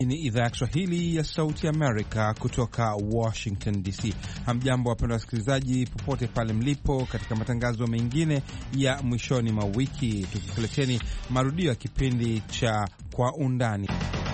Ni idhaa ya Kiswahili ya Sauti Amerika kutoka Washington DC. Hamjambo wapendwa wasikilizaji popote pale mlipo, katika matangazo mengine ya mwishoni mwa wiki, tukikuleteni marudio ya kipindi cha Kwa Undani.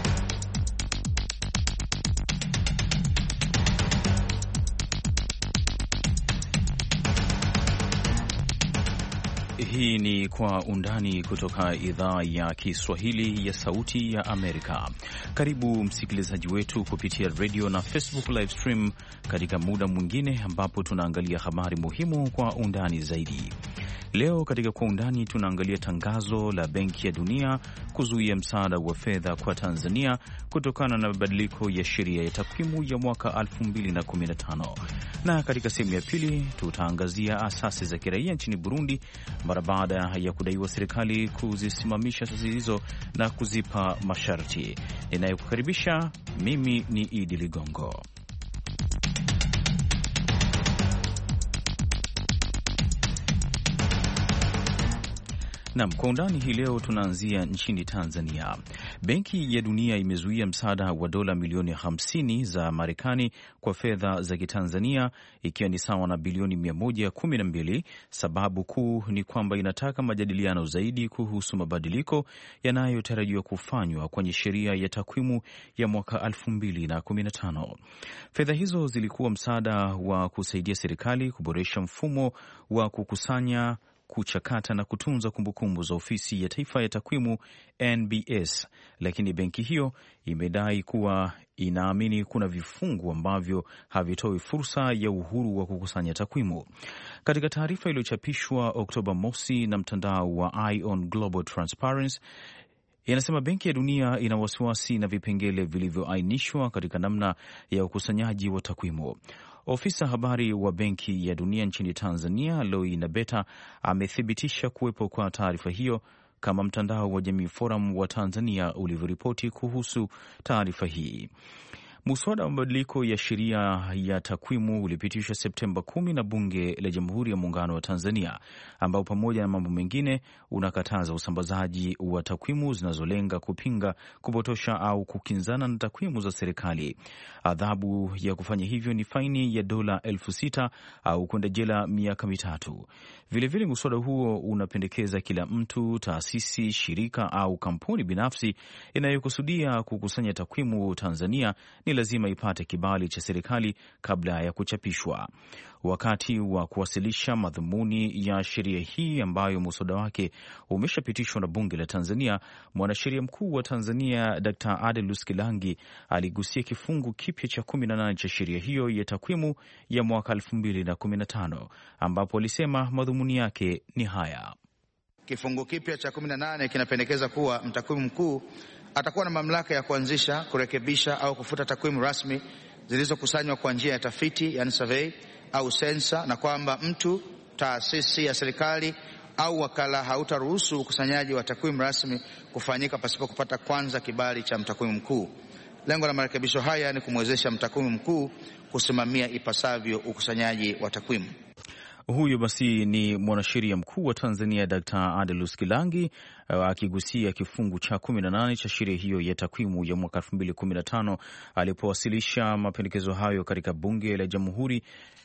Hii ni Kwa Undani kutoka idhaa ya Kiswahili ya Sauti ya Amerika. Karibu msikilizaji wetu kupitia radio na Facebook live stream katika muda mwingine ambapo tunaangalia habari muhimu kwa undani zaidi. Leo katika Kwa Undani tunaangalia tangazo la Benki ya Dunia kuzuia msaada wa fedha kwa Tanzania kutokana na mabadiliko ya sheria ya takwimu ya mwaka 2015. Na katika sehemu ya pili tutaangazia asasi za kiraia nchini Burundi mara baada ya kudaiwa serikali kuzisimamisha asasi hizo na kuzipa masharti. Ninayekukaribisha mimi ni Idi Ligongo. Naam, Kwa Undani hii leo tunaanzia nchini Tanzania. Benki ya Dunia imezuia msaada wa dola milioni 50 za Marekani kwa fedha za Kitanzania, ikiwa ni sawa na bilioni 112. Sababu kuu ni kwamba inataka majadiliano zaidi kuhusu mabadiliko yanayotarajiwa kufanywa kwenye sheria ya takwimu ya mwaka 2015. Fedha hizo zilikuwa msaada wa kusaidia serikali kuboresha mfumo wa kukusanya, kuchakata na kutunza kumbukumbu za Ofisi ya Taifa ya Takwimu NBS, lakini benki hiyo imedai kuwa inaamini kuna vifungu ambavyo havitoi fursa ya uhuru wa kukusanya takwimu. Katika taarifa iliyochapishwa Oktoba mosi na mtandao wa Eye on Global Transparency, inasema Benki ya Dunia ina wasiwasi na vipengele vilivyoainishwa katika namna ya ukusanyaji wa takwimu. Ofisa habari wa Benki ya Dunia nchini Tanzania, Loi Nabeta, amethibitisha kuwepo kwa taarifa hiyo, kama mtandao wa Jamii Forum wa Tanzania ulivyoripoti kuhusu taarifa hii. Muswada wa mabadiliko ya sheria ya takwimu ulipitishwa Septemba 10 na Bunge la Jamhuri ya Muungano wa Tanzania, ambao pamoja na mambo mengine unakataza usambazaji wa takwimu zinazolenga kupinga, kupotosha au kukinzana na takwimu za serikali. Adhabu ya kufanya hivyo ni faini ya dola 6,000 au kwenda jela miaka 3. Vilevile muswada huo unapendekeza kila mtu, taasisi, shirika au kampuni binafsi inayokusudia kukusanya takwimu Tanzania ni lazima ipate kibali cha serikali kabla ya kuchapishwa. Wakati wa kuwasilisha madhumuni ya sheria hii ambayo muswada wake umeshapitishwa na Bunge la Tanzania, mwanasheria mkuu wa Tanzania Dr. Adelus Kilangi aligusia kifungu kipya cha 18 cha sheria hiyo ya takwimu ya mwaka 2015, ambapo alisema madhumuni yake ni haya. Kifungu kipya cha 18 kinapendekeza kuwa mtakwimu mkuu atakuwa na mamlaka ya kuanzisha, kurekebisha au kufuta takwimu rasmi zilizokusanywa kwa njia ya tafiti, yani survey au sensa, na kwamba mtu, taasisi ya serikali au wakala hautaruhusu ukusanyaji wa takwimu rasmi kufanyika pasipo kupata kwanza kibali cha mtakwimu mkuu. Lengo la marekebisho haya ni kumwezesha mtakwimu mkuu kusimamia ipasavyo ukusanyaji wa takwimu. Huyo basi ni mwanasheria mkuu wa Tanzania Dr. Adelus Kilangi akigusia kifungu cha 18 cha sheria hiyo ya takwimu ya mwaka 2015 alipowasilisha mapendekezo hayo katika Bunge la Jamhuri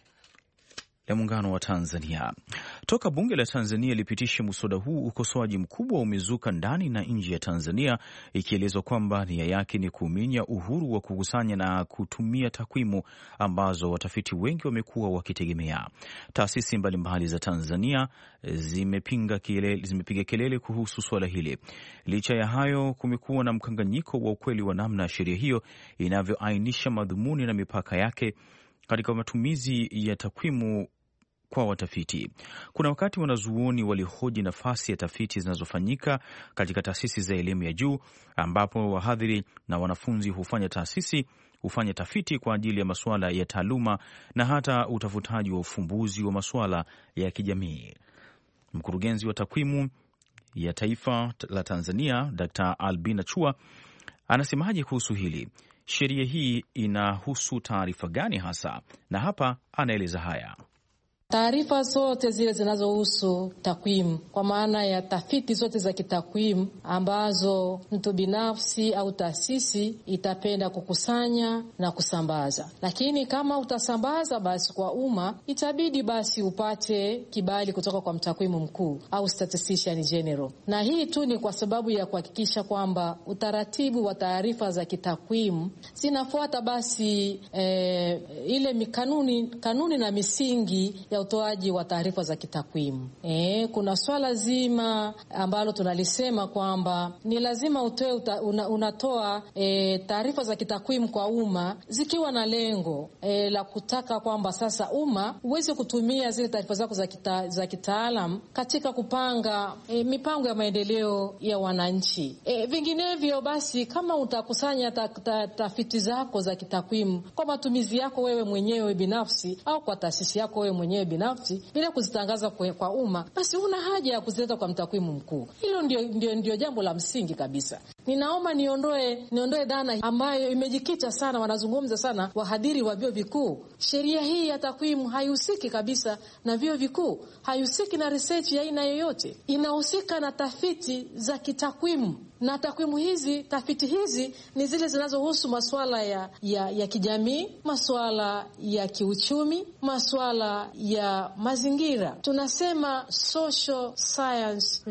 ya Muungano wa Tanzania. Toka Bunge la Tanzania lipitishe muswada huu, ukosoaji mkubwa umezuka ndani na nje ya Tanzania, ikielezwa kwamba nia yake ni kuminya uhuru wa kukusanya na kutumia takwimu ambazo watafiti wengi wamekuwa wakitegemea. Taasisi mbalimbali za Tanzania zimepiga kelele kuhusu swala hili. Licha ya hayo, kumekuwa na mkanganyiko wa ukweli wa namna sheria hiyo inavyoainisha madhumuni na mipaka yake katika matumizi ya takwimu kwa watafiti. Kuna wakati wanazuoni walihoji nafasi ya tafiti zinazofanyika katika taasisi za elimu ya juu, ambapo wahadhiri na wanafunzi hufanya tafiti kwa ajili ya masuala ya taaluma na hata utafutaji wa ufumbuzi wa masuala ya kijamii. Mkurugenzi wa takwimu ya Taifa la Tanzania Dr. Albina Chua anasemaje kuhusu hili? Sheria hii inahusu taarifa gani hasa? Na hapa anaeleza haya. Taarifa zote zile zinazohusu takwimu, kwa maana ya tafiti zote za kitakwimu ambazo mtu binafsi au taasisi itapenda kukusanya na kusambaza. Lakini kama utasambaza basi kwa umma, itabidi basi upate kibali kutoka kwa mtakwimu mkuu au statistician general. Na hii tu ni kwa sababu ya kuhakikisha kwamba utaratibu wa taarifa za kitakwimu zinafuata basi ile kanuni na misingi ya utoaji wa taarifa za kitakwimu. Kuna swala zima ambalo tunalisema kwamba ni lazima unatoa taarifa za kitakwimu kwa umma zikiwa na lengo la kutaka kwamba sasa umma uweze kutumia zile taarifa zako za kitaalam katika kupanga mipango ya maendeleo ya wananchi. Vinginevyo basi kama utakusanya tafiti zako za kitakwimu kwa matumizi yako wewe mwenyewe binafsi au kwa taasisi yako wewe mwenyewe binafsi bila kuzitangaza kwa umma, basi una haja ya kuzileta kwa mtakwimu mkuu. Hilo ndio jambo la msingi kabisa. Ninaomba niondoe dhana ambayo imejikita sana, wanazungumza sana wahadhiri wa vyuo vikuu. Sheria hii ya takwimu haihusiki kabisa na vyuo vikuu, haihusiki na research ya aina yoyote. Inahusika na tafiti za kitakwimu. Na tafiti hizi ni zile zinazohusu masuala ya kijamii, masuala ya kiuchumi, masuala ya mazingira. Tunasema social science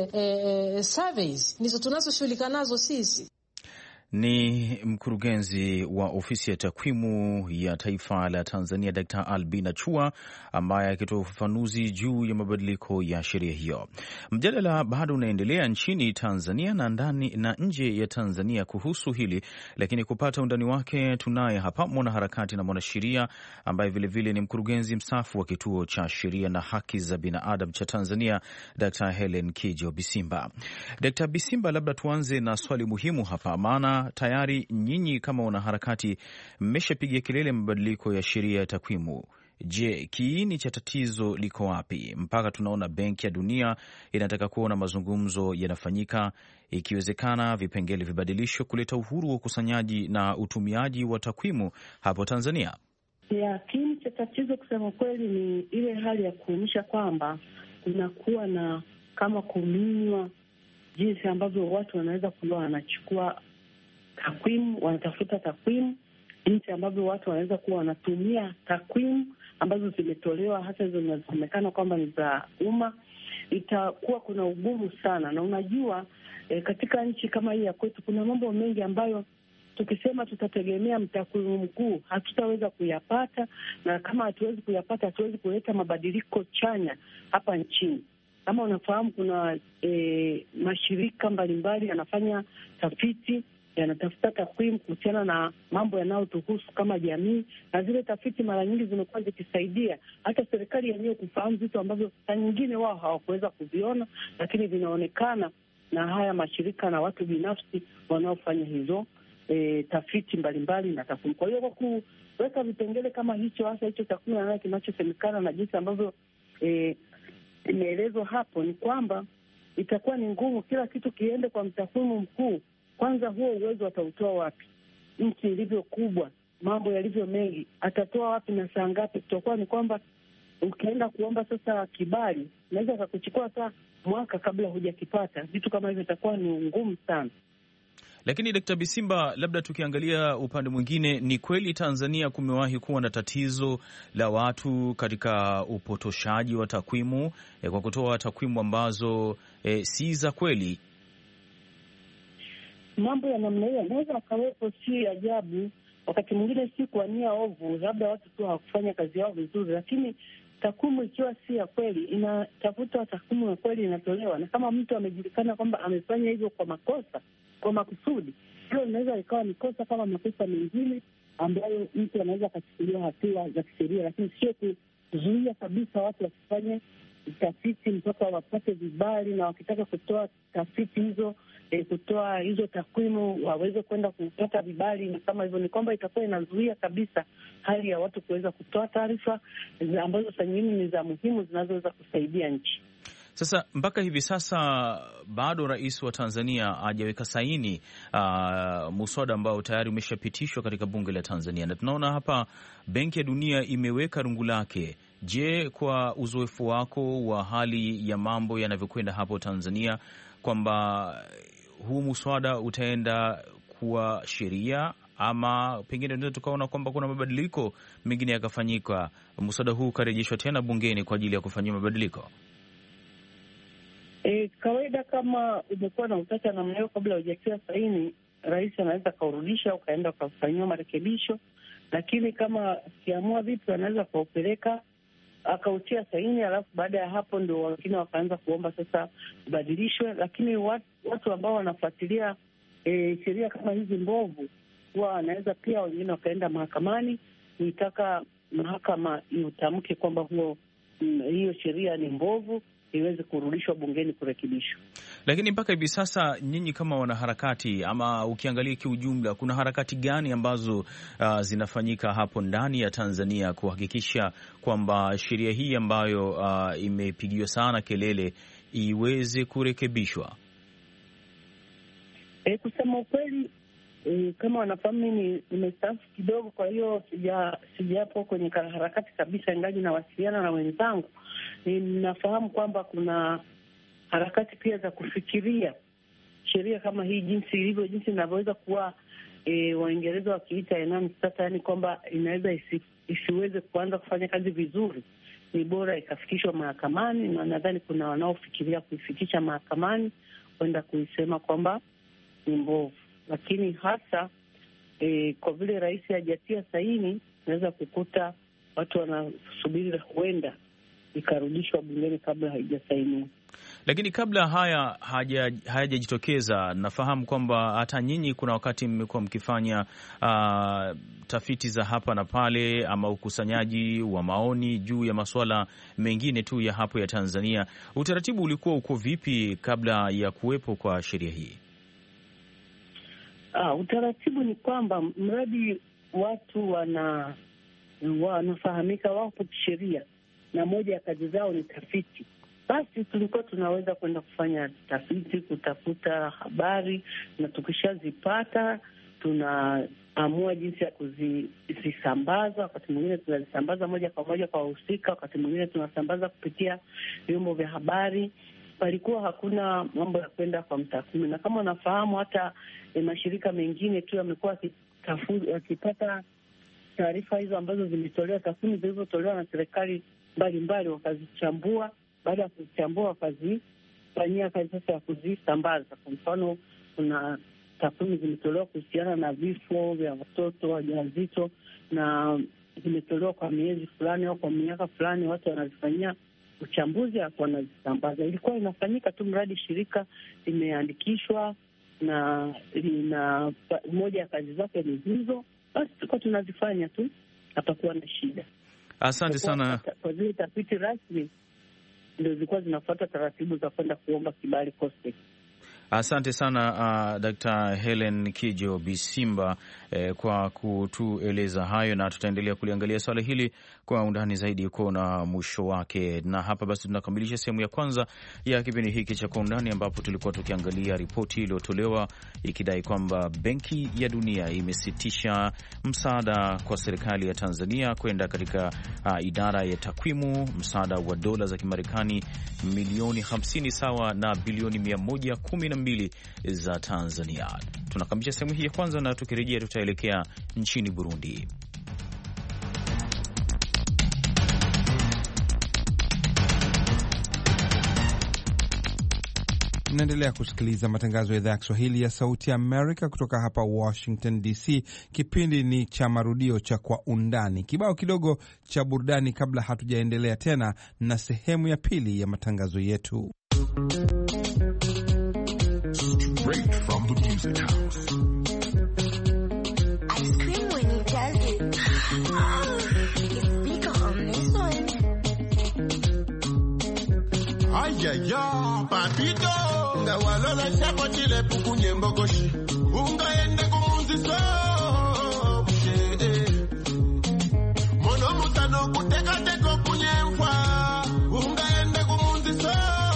surveys ndizo tunazoshughulika nazo sisi. Ni mkurugenzi wa ofisi ya takwimu ya taifa la Tanzania, Dr. Albina Chua, ambaye akitoa ufafanuzi juu ya mabadiliko ya sheria hiyo. Mjadala bado unaendelea nchini Tanzania na ndani na nje ya Tanzania kuhusu hili, lakini kupata undani wake tunaye hapa mwanaharakati na mwanasheria ambaye vilevile ni mkurugenzi mstaafu wa Kituo cha Sheria na Haki za Binadamu cha Tanzania, Dr. Helen Kijo Bisimba. Dr. Bisimba, labda tuanze na swali muhimu hapa, maana tayari nyinyi kama wanaharakati mmeshapigia kelele mabadiliko ya sheria ya takwimu. Je, kiini cha tatizo liko wapi? Mpaka tunaona Benki ya Dunia inataka kuona mazungumzo yanafanyika, ikiwezekana vipengele vibadilishwe kuleta uhuru wa ukusanyaji na utumiaji wa takwimu hapo Tanzania. Kiini cha tatizo kusema kweli ni ile hali ya kuonyesha kwamba kunakuwa na kama kuminywa jinsi ambavyo watu wanaweza kuwa wanachukua takwimu, wanatafuta takwimu, jinsi ambavyo watu wanaweza kuwa wanatumia takwimu ambazo zimetolewa hata hizo zinasemekana kwamba ni za umma. Itakuwa kuna ugumu sana, na unajua katika nchi kama hii ya kwetu kuna mambo mengi ambayo tukisema tutategemea mtakwimu mkuu hatutaweza kuyapata, na kama hatuwezi kuyapata hatuwezi kuleta mabadiliko chanya hapa nchini. Kama unafahamu kuna mashirika mbalimbali yanafanya tafiti, yanatafuta takwimu kuhusiana na mambo yanayotuhusu kama jamii, na zile tafiti mara nyingi zimekuwa zikisaidia hata serikali yenyewe kufahamu vitu ambavyo saa nyingine wao hawakuweza kuviona, lakini vinaonekana na haya mashirika na watu binafsi wanaofanya hizo tafiti mbalimbali na takwimu. Kwa hiyo kwa kuweka vipengele kama hicho, hasa hicho takwimu na kinachosemekana na jinsi ambavyo imeelezwa hapo, ni kwamba itakuwa ni ngumu kila kitu kiende kwa mtakwimu mkuu. Kwanza huo uwezo atautoa wapi? Nchi ilivyo kubwa, mambo yalivyo mengi, atatoa wapi na saa ngapi? Tutakuwa ni kwamba ukienda kuomba sasa kibali, naweza kakuchukua hata mwaka kabla hujakipata. Vitu kama hivyo itakuwa ni ngumu sana. Lakini Dkt. Bisimba, labda tukiangalia upande mwingine, ni kweli Tanzania kumewahi kuwa na tatizo la watu katika upotoshaji wa takwimu kwa kutoa takwimu ambazo si za kweli. Mambo ya namna hiyo yanaweza akawepo, si ajabu. Wakati mwingine si kwa nia ovu, labda watu tu hawakufanya kazi yao vizuri, lakini takwimu ikiwa si ya kweli, inatafuta takwimu ya kweli inatolewa, na kama mtu amejulikana kwamba amefanya hivyo kwa makosa, kwa makusudi, hiyo inaweza ikawa ni kosa kama makosa mengine ambayo mtu anaweza akachukuliwa hatua za kisheria, lakini sio kuzuia kabisa watu wasifanye tafiti mpaka wapate vibali, na wakitaka kutoa tafiti hizo, kutoa hizo takwimu waweze kwenda kupata vibali. Na kama hivyo ni kwamba itakuwa inazuia kabisa hali ya watu kuweza kutoa taarifa ambazo saa nyingine ni za muhimu zinazoweza kusaidia nchi. Sasa mpaka hivi sasa bado rais wa Tanzania hajaweka saini muswada ambao tayari umeshapitishwa katika bunge la Tanzania, na tunaona hapa Benki ya Dunia imeweka rungu lake Je, kwa uzoefu wako wa hali ya mambo yanavyokwenda hapo Tanzania, kwamba huu muswada utaenda kuwa sheria ama pengine ndio tukaona kwamba kuna mabadiliko mengine yakafanyika, muswada huu ukarejeshwa tena bungeni kwa ajili ya kufanyia mabadiliko? Kawaida kama umekuwa na utata namna hiyo kabla hujatia saini, rais anaweza kaurudisha ukaenda ukafanyiwa marekebisho, lakini kama kiamua vipi anaweza kaupeleka akautia saini, alafu baada ya hapo ndio wengine wakaanza kuomba sasa ubadilishwe. Lakini watu ambao wanafuatilia sheria kama hizi mbovu huwa wanaweza pia wengine wakaenda mahakamani kuitaka mahakama iutamke kwamba hiyo sheria ni mbovu, iweze kurudishwa bungeni kurekebishwa. Lakini mpaka hivi sasa nyinyi kama wanaharakati, ama ukiangalia kiujumla, kuna harakati gani ambazo zinafanyika hapo ndani ya Tanzania kuhakikisha kwamba sheria hii ambayo imepigiwa sana kelele iweze kurekebishwa? Kusema ukweli, kama wanafahamu mimi nimestaafu kidogo, kwa hiyo sijapo kwenye harakati kabisa, ingaji nawasiliana na wenzangu. Ninafahamu kwamba kuna harakati pia za kufikiria sheria kama hii jinsi ilivyo, jinsi inavyoweza kuwa Waingereza wakiita yaani kwamba inaweza isiweze kuanza kufanya kazi vizuri, ni bora ikafikishwa mahakamani, na nadhani kuna wanaofikiria kuifikisha mahakamani kwenda kuisema kwamba ni mbovu. Lakini hasa kwa vile rais hajatia saini, naweza kukuta watu wanasubiri huenda ikarudishwa bungeni kabla haijasainiwa. Lakini kabla hayajajitokeza, nafahamu kwamba hata nyinyi kuna wakati mmekuwa mkifanya tafiti za hapa na pale, ama ukusanyaji wa maoni juu ya masuala mengine tu ya hapo ya Tanzania. Utaratibu ulikuwa uko vipi kabla ya kuwepo kwa sheria hii? Utaratibu ni kwamba mradi watu wanafahamika wapo kisheria na moja ya kazi zao ni tafiti, basi tulikuwa tunaweza kwenda kufanya tafiti, kutafuta habari, na tukishazipata tunaamua jinsi ya kuzisambaza. Wakati mwingine tunazisambaza moja kwa moja kwa wahusika, wakati mwingine tunasambaza kupitia vyombo vya habari. Palikuwa hakuna mambo ya kwenda kwa mtakwimu, na kama unafahamu hata mashirika mengine tu yamekuwa yakipata taarifa hizo ambazo zilitolewa, takwimu zilizotolewa na serikali mbalimbali, wakazichambua. Baada ya kuzichambua wakazifanyia kazi sasa ya kuzisambaza. Kwa mfano, kuna takwimu zimetolewa kuhusiana na vifo vya watoto wajawazito, na zimetolewa kwa miezi fulani au kwa miaka fulani, watu wanazifanyia uchambuzi hapo wanazisambaza. Ilikuwa inafanyika tu mradi shirika limeandikishwa na lina moja ya kazi zake ni hizo, basi tulikuwa tunazifanya tu, hatakuwa na shida. Asante sana. Kwa zile tafiti rasmi ndio zilikuwa zinafuata taratibu za kwenda kuomba kibali COSTECH. Asante sana Dr. Helen Kijo Bisimba kwa kutueleza hayo, na tutaendelea kuliangalia swala hili kwa undani zaidi kuona mwisho wake. Na hapa basi tunakamilisha sehemu ya kwanza ya kipindi hiki cha Kwa Undani, ambapo tulikuwa tukiangalia ripoti iliyotolewa ikidai kwamba Benki ya Dunia imesitisha msaada kwa serikali ya Tanzania kwenda katika idara ya takwimu, msaada wa dola za Kimarekani milioni 50 sawa na bilioni 112 za Tanzania. Tunakamilisha sehemu hii ya kwanza, na tukirejea tutaelekea nchini Burundi. Naendelea kusikiliza matangazo ya idhaa ya Kiswahili ya Sauti ya Amerika kutoka hapa Washington DC. Kipindi ni cha marudio cha Kwa Undani. Kibao kidogo cha burudani kabla hatujaendelea tena na sehemu ya pili ya matangazo yetu. Straight from the music house. I scream when he does it. Oh, it's bigger on this one. Ayaya, papito. Nga walola chako chile pukunye mbogoshi. Unga ende kumunziso. Mono mutano kuteka teko kunye mfwa. Unga ende kumunziso.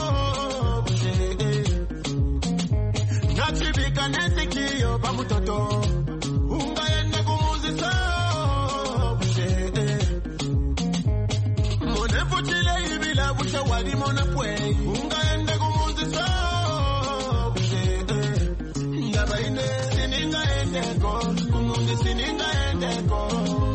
Nachibika nesikiyo pa mutoto. Unga ende kumunziso. walimona pwe ungaende kumunzi so yabaine siningaendeko kumunzi siningaendeko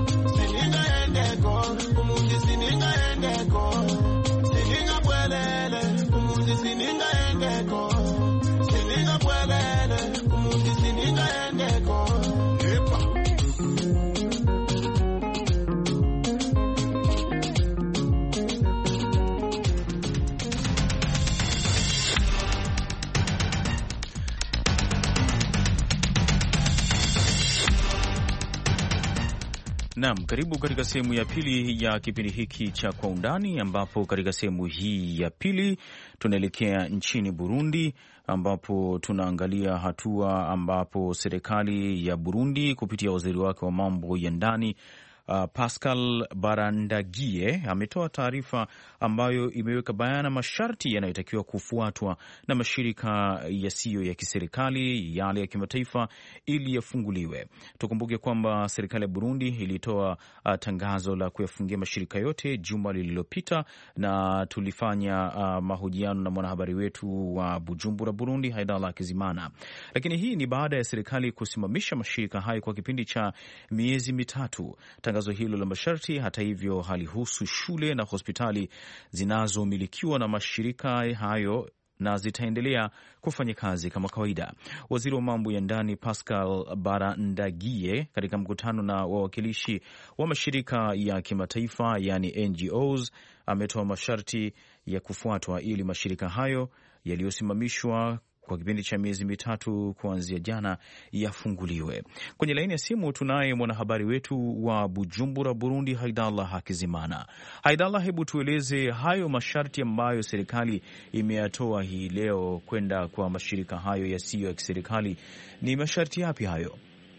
kumunzi siningaendeko siningabwelele kumunzi siningaendeko siningabwelele kumunzi siningaendeko Naam, karibu katika sehemu ya pili ya kipindi hiki cha Kwa Undani, ambapo katika sehemu hii ya pili tunaelekea nchini Burundi, ambapo tunaangalia hatua ambapo serikali ya Burundi kupitia waziri wake wa mambo ya ndani Pascal Barandagie ametoa taarifa ambayo imeweka bayana masharti yanayotakiwa kufuatwa na mashirika yasiyo ya kiserikali yale ya kimataifa ili yafunguliwe. Tukumbuke kwamba serikali ya Burundi ilitoa tangazo la kuyafungia mashirika yote juma lililopita, na tulifanya mahojiano na mwanahabari wetu wa Bujumbura, Burundi, Haidala Kizimana. Lakini hii ni baada ya serikali kusimamisha mashirika hayo kwa kipindi cha miezi mitatu. Tangazo hilo la masharti, hata hivyo, halihusu shule na hospitali zinazomilikiwa na mashirika hayo na zitaendelea kufanya kazi kama kawaida. Waziri wa mambo ya ndani Pascal Barandagie, katika mkutano na wawakilishi wa mashirika ya kimataifa yani NGOs, ametoa masharti ya kufuatwa ili mashirika hayo yaliyosimamishwa kwa kipindi cha miezi mitatu kuanzia jana yafunguliwe. Kwenye laini ya simu tunaye mwanahabari wetu wa Bujumbura, Burundi, Haidallah Hakizimana. Haidallah, hebu tueleze hayo masharti ambayo serikali imeyatoa hii leo kwenda kwa mashirika hayo yasiyo ya kiserikali. Ni masharti yapi hayo?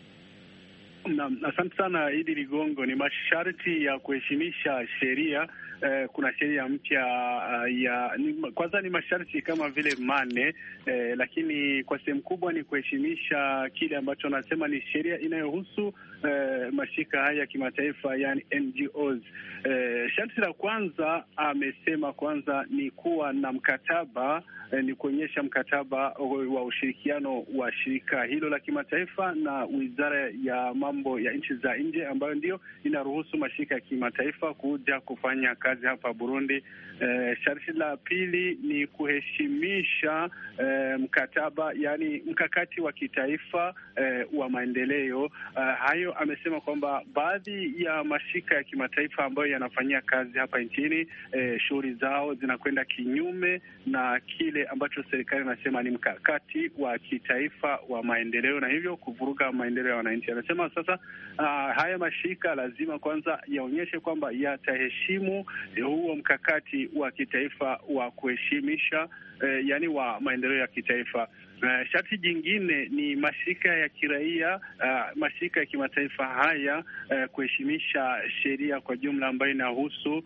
Asante sana Idi Ligongo. Ni masharti ya kuheshimisha sheria. Kuna sheria mpya kwanza ni masharti kama vile mane, lakini kwa sehemu kubwa ni kuheshimisha kile ambacho nasema ni sheria inayohusu mashirika haya ya kimataifa yani NGOs. Sharti la kwanza amesema kwanza ni kuwa na mkataba, ni kuonyesha mkataba wa ushirikiano wa shirika hilo la kimataifa na Wizara ya Mambo ya Nchi za Nje, ambayo ndio inaruhusu mashirika ya kimataifa kuja kufanya kazi hapa Burundi. Sharti la pili ni kuheshimisha mkataba, yani mkakati wa kitaifa wa maendeleo. Hayo amesema kwamba baadhi ya mashirika ya kimataifa ambayo yanafanyia kazi hapa nchini, shughuli zao zinakwenda kinyume na kile ambacho serikali inasema ni mkakati wa kitaifa wa maendeleo, na hivyo kuvuruga maendeleo ya wananchi. Anasema sasa haya mashirika lazima kwanza yaonyeshe kwamba yataheshimu huo mkakati wa kitaifa wa kuheshimisha yani wa maendeleo ya kitaifa. Sharti jingine ni mashirika ya kiraia, mashirika ya kimataifa haya kuheshimisha sheria kwa jumla ambayo inahusu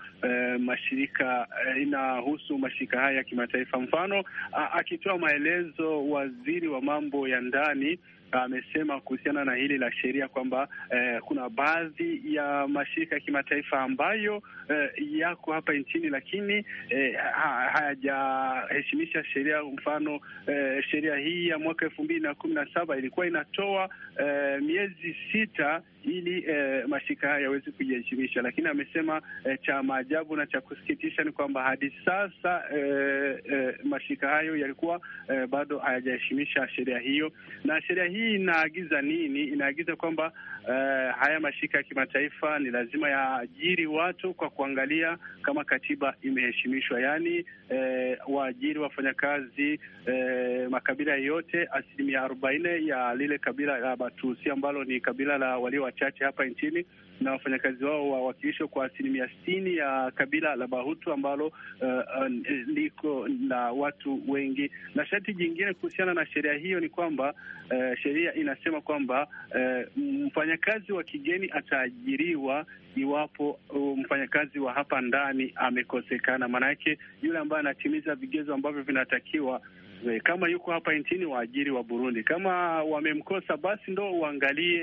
mashirika haya ya kimataifa. Mfano, akitoa maelezo waziri wa mambo ya ndani amesema kuhusiana na hili la sheria kwamba kuna baadhi ya mashirika ya kimataifa ambayo yako hapa nchini lakini hayajaheshimisha sheria. Mfano, sheria hii ya mwaka 2017 ilikuwa inatoa miezi 6 ili mashirika haya yaweze kujiheshimisha, lakini amesema cha maajabu na cha kusikitisha ni kwamba hadi sasa mashirika hayo yalikuwa bado hayajaheshimisha sheria hiyo. Na sheria hii inaagiza nini? Inaagiza kwamba haya mashirika ya kimataifa ni lazima yaajiri watu kwa kuangalia kama katiba imeheshimishwa, yani waajiri wafanyakazi makabila yote 40% ya lile kabila la Batusi ambalo ni kabila la walio wachache hapa nchini, na wafanyakazi wao wawakilishwe kwa 60% ya kabila la Bahutu ambalo liko na watu wengi. Na sharti jingine kuhusiana na sheria hiyo ni kwamba sheria inasema kwamba mfanyakazi wa kigeni ataajiriwa iwapo mfanyakazi wa hapa ndani amekosekana. Maana yake yule ambaye anatimiza vigezo ambavyo vinatakiwa, kama yuko hapa nchini waajiri wa Burundi, kama wamemkosa basi ndo uangalie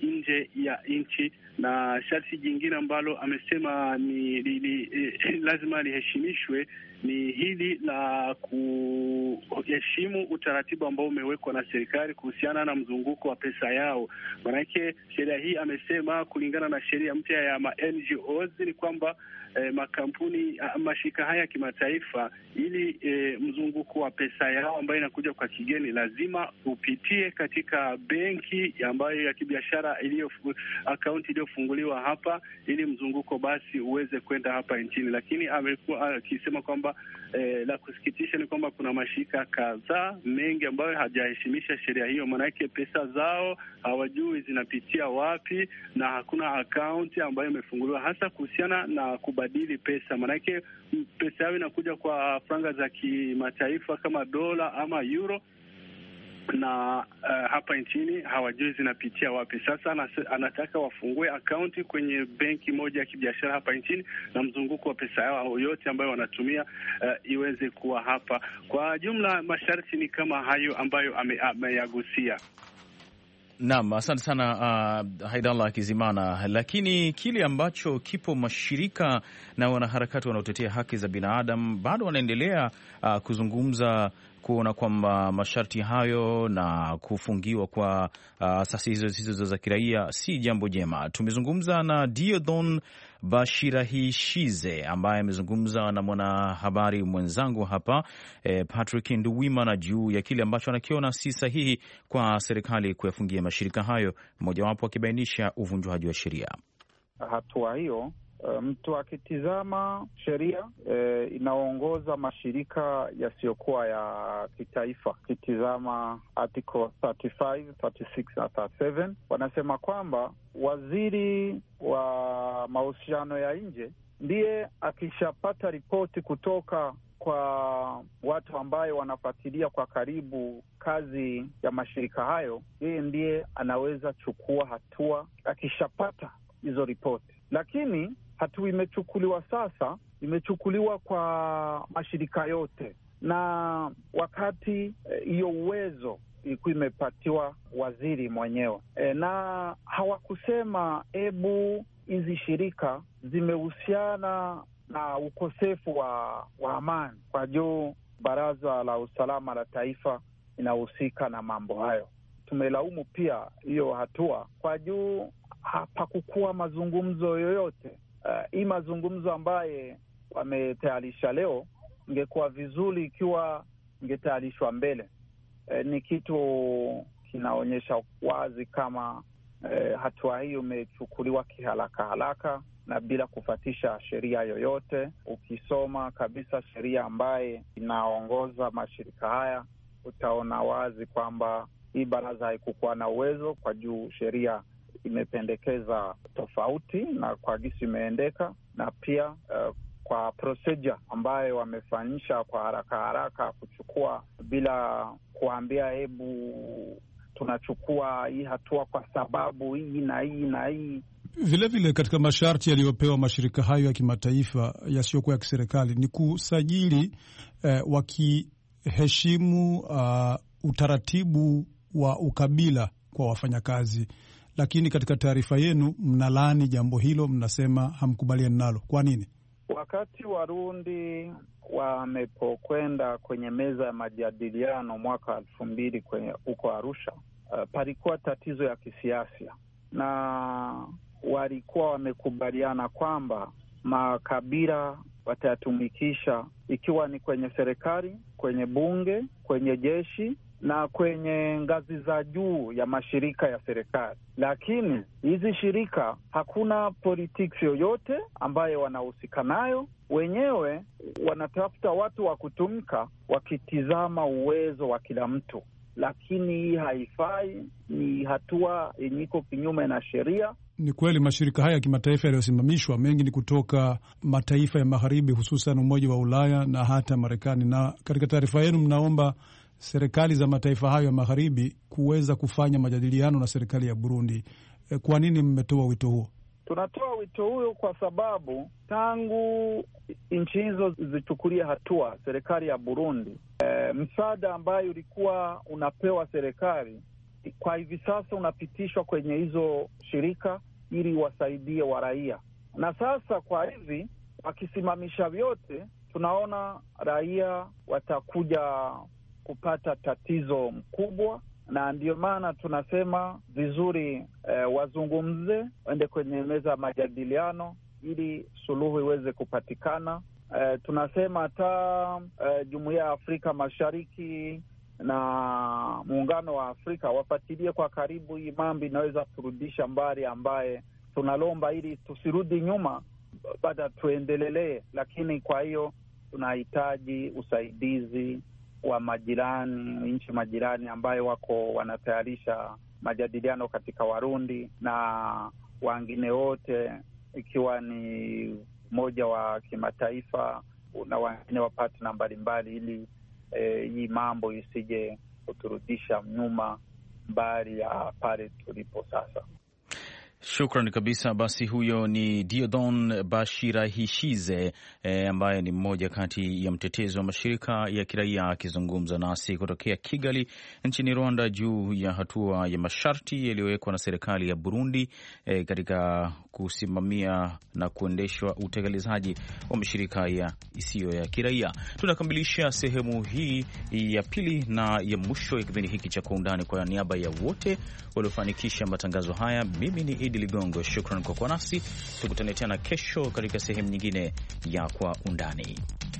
nje ya nchi. Na sharti jingine ambalo amesema ni lazima liheshimishwe ni hili la kuheshimu utaratibu ambao umewekwa na serikali kuhusiana na mzunguko wa pesa yao. Maanake sheria hii amesema kulingana na sheria mpya ya NGOs ni kwamba makampuni mashirika haya ya kimataifa, ili mzunguko wa pesa yao ambayo inakuja kwa kigeni lazima upitie katika benki ambayo ya kibiashara akaunti iliyofunguliwa hapa, ili mzunguko basi uweze kwenda hapa nchini. Lakini amekuwa akisema kwamba la kusikitisha ni kwamba kuna mashirika kadhaa mengi ambayo hajaheshimisha sheria hiyo, maanake pesa zao hawajui zinapitia wapi na hakuna akaunti ambayo imefunguliwa hasa kuhusiana na kubadili pesa. Maanake pesa yao inakuja kwa franga za kimataifa kama dola ama euro, na hapa nchini hawajui zinapitia wapi. Sasa anataka wafungue akaunti kwenye benki moja ya kibiashara hapa nchini, na mzunguko wa pesa yao yote ambayo wanatumia iweze kuwa hapa. Kwa jumla masharti ni kama hayo ambayo ameyagusia. Naam, asante sana Haidallah Kizimana. Lakini kile ambacho kipo, mashirika na wanaharakati wanaotetea haki za binadamu bado wanaendelea kuzungumza kuona kwamba masharti hayo na kufungiwa kwa asasi hizo zisizo za kiraia si jambo jema. Tumezungumza na Diodon Bashirahishize ambaye amezungumza na mwanahabari mwenzangu hapa Patrick Nduwimana juu ya kile ambacho anakiona si sahihi kwa serikali kuyafungia mashirika hayo, mojawapo akibainisha uvunjwaji wa sheria. Hatua hiyo mtu akitizama sheria inaongoza mashirika yasiyokuwa ya kitaifa, kitizama article 35, 36 na 37, wanasema kwamba waziri wa mahusiano ya nje ndiye akishapata ripoti kutoka kwa watu ambayo wanafuatilia kwa karibu kazi ya mashirika hayo, yeye ndiye anaweza chukua hatua akishapata hizo ripoti. Lakini hatua imechukuliwa sasa, imechukuliwa kwa mashirika yote, na wakati hiyo uwezo ilikuwa imepatiwa waziri mwenyewe na hawakusema hizi shirika zimehusiana na ukosefu wa amani, kwa juu Baraza la Usalama la Taifa inahusika na mambo hayo. Tumelaumu pia hiyo hatua kwa juu hapakukuwa mazungumzo yoyote. Hii mazungumzo ambaye wametayarisha leo ingekuwa vizuri ikiwa ingetayarishwa mbele. Ni kitu kinaonyesha wazi kama hatua hiyo imechukuliwa kiharaka na bila kufuatisha sheria yoyote. Ukisoma kabisa sheria ambaye inaongoza mashirika haya, utaona wazi kwamba hii baraza haikukuwa na uwezo, kwa juu sheria imependekeza tofauti na kwa gisi imeendeka, na pia kwa procedure ambayo wamefanyisha kwa haraka kuchukua bila kuambia tunachukua hii hatua kwa sababu hii na hii na hii. Vile katika masharti yaliyopewa mashirika hayo ya kimataifa yasiyokuwa ya kiserikali ni kusajili wakiheshimu utaratibu wa ukabila kwa wafanyakazi. Lakini katika taarifa yenu mnalaani jambo hilo, mnasema hamkubaliani nalo. Kwa nini? Wakati Warundi wamepokwenda kwenye meza ya majadiliano mwaka 2000 huko Arusha, palikuwa tatizo ya kisiasa, na walikuwa wamekubaliana kwamba makabila watayatumikisha, ikiwa ni kwenye serikali, kwenye bunge, kwenye jeshi na kwenye ngazi za juu ya mashirika ya serikali. Lakini hizi shirika hakuna politics yoyote ambayo wanahusika nayo. Wenyewe wanatafuta watu wa kutumika wakitizama uwezo wa kila mtu, lakini hii haifai. Ni hatua yenye iko kinyume na sheria. Ni kweli mashirika haya ya kimataifa yaliyosimamishwa mengi ni kutoka mataifa ya magharibi, hususan Umoja wa Ulaya na hata Marekani. Na katika taarifa yenu mnaomba serikali za mataifa hayo ya magharibi kuweza kufanya majadiliano na serikali ya Burundi. Kwa nini mmetoa wito huo? Tunatoa wito huo kwa sababu tangu nchi hizo zichukulia hatua serikali ya Burundi, msaada ambayo ulikuwa unapewa serikali kwa hivi sasa unapitishwa kwenye hizo shirika ili wasaidie waraia. Na sasa kwa hivi wakisimamisha vyote, tunaona raia watakuja kupata tatizo mkubwa, na ndio maana tunasema vizuri wazungumze, waende kwenye meza ya majadiliano ili suluhu iweze kupatikana. Tunasema hata Jumuiya ya Afrika Mashariki na Muungano wa Afrika wafuatilie kwa karibu hii mambo, inaweza kurudisha mbali ambaye tunalomba ili tusirudi nyuma, baada tuendelelee. Lakini kwa hiyo tunahitaji usaidizi wa majirani, nchi majirani ambayo wako wanatayarisha majadiliano katika Warundi na wengine wote, ikiwa ni mmoja wa kimataifa na wengine wa partner mbalimbali, ili hii mambo isije kuturudisha nyuma mbali ya pale tulipo sasa. Shukran kabisa. Basi huyo ni Diodon Bashirahishize ambaye ni mmoja kati ya mtetezi wa mashirika ya kiraia akizungumza nasi kutokea Kigali nchini Rwanda juu ya hatua ya masharti yaliyowekwa na serikali ya Burundi katika kusimamia na kuendeshwa utekelezaji wa mashirika ya isiyo ya kiraia. Tunakamilisha sehemu hii ya pili na ya mwisho ya kipindi hiki cha Kwa Undani. Kwa niaba ya wote waliofanikisha matangazo haya, mimi ni Idi Ligongo. Shukran kwa kuwa nasi. Tukutane tena kesho katika sehemu nyingine ya Kwa Undani.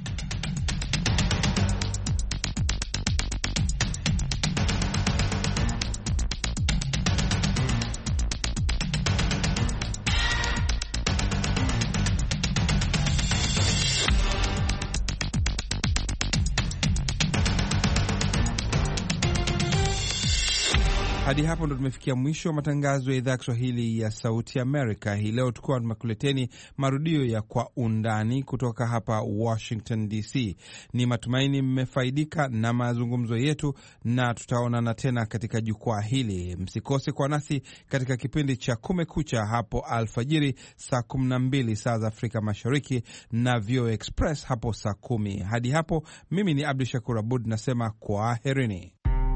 Hadi hapo ndo tumefikia mwisho wa matangazo ya idhaa ya Kiswahili ya Sauti Amerika. Hii leo tukuwa tumekuleteni marudio ya Kwa Undani kutoka hapa Washington DC. Ni matumaini mmefaidika na mazungumzo yetu, na tutaonana tena katika jukwaa hili. Msikose kwa nasi katika kipindi cha Kumekucha hapo alfajiri saa 12 saa za Afrika Mashariki na VOA Express hapo saa 10. Hadi hapo mimi ni Abdu Shakur Abud nasema kwaherini.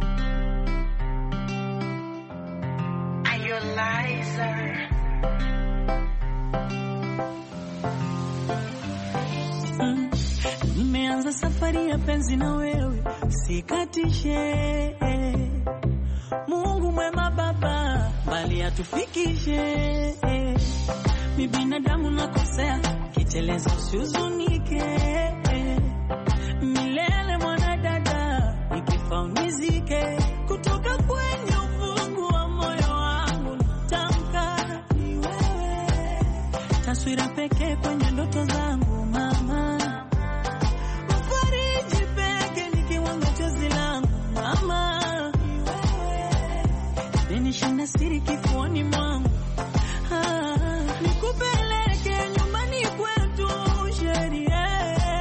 Nimeanza safari ya penzi na wewe, sikatishe. Mungu mwema Baba, bali atufikishe. Mi binadamu nakosea, kiteleza usihuzunike. Milele mwanadada, nikifa unizike. Kutoka kwenye ufungu wa moyo wangu natamka ni wewe, taswira pekee kwenye ndoto zangu mama. Mfariji pekee nikiwanga chozi langu mama. Nishinda siri kifuani mwangu. Nikupeleke nyumbani kwetu sheria,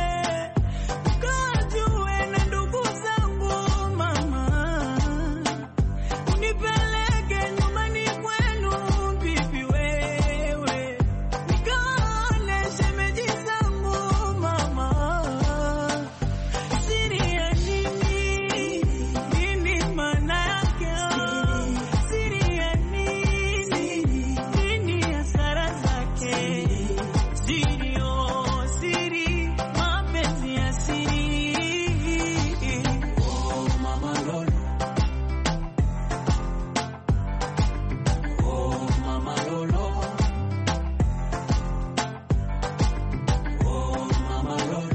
ukajue na ndugu zangu mama. Unipeleke nyumbani kwenu bibi wewe, nikaone shemeji zangu mama. Siri ya nini? Nini maana yake? Siri ya nini? Nini hasara zake? Siri, oh siri, mapenzi ya siri. Oh mama Lolo, oh mama Lolo, oh mama Lolo.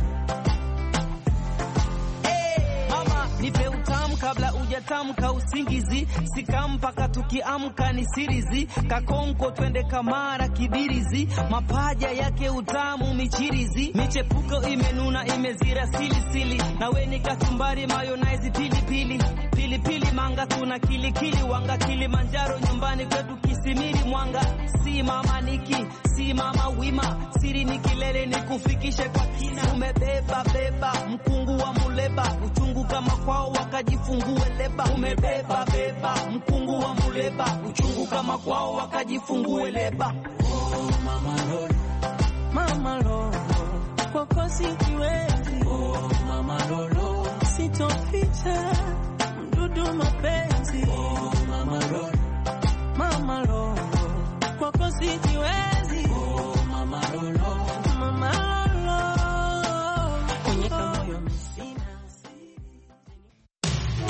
Mama, nipe utamu kabla hujatamka usingizi. Sikampaka tukiamka ni sirizi. Kakonko twende Kamara Kibirizi. Mapaja yake utamu michirizi. Michepuko imenuna imezira silisili. Nawe ni kachumbari mayonnaise pilipili. Pilipili manga tuna kilikili wanga. Kilimanjaro nyumbani kwetu Kisimiri Mwanga. Si mama Niki, si mama Wima. Siri ni kilele ni kufikishe kwa kina. Umebeba beba mkungu wa muleba. Uchungu kama kwao wakajifungue leba. Umebeba beba mkungu wa muleba. Uchungu kama kwao wakajifungue leba. Oh mama Lolo, mama Lolo, kwako sikiwezi. Oh mama Lolo, sitoficha mdudu mapenzi. Oh mama Mama Lolo, Mama Lolo, kwako sijiwezi. Oh, Mama Lolo, Mama Lolo, kwenye kamoyo msina.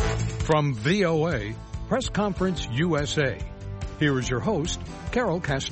From VOA, Press Conference USA. Here is your host, Carol Castro.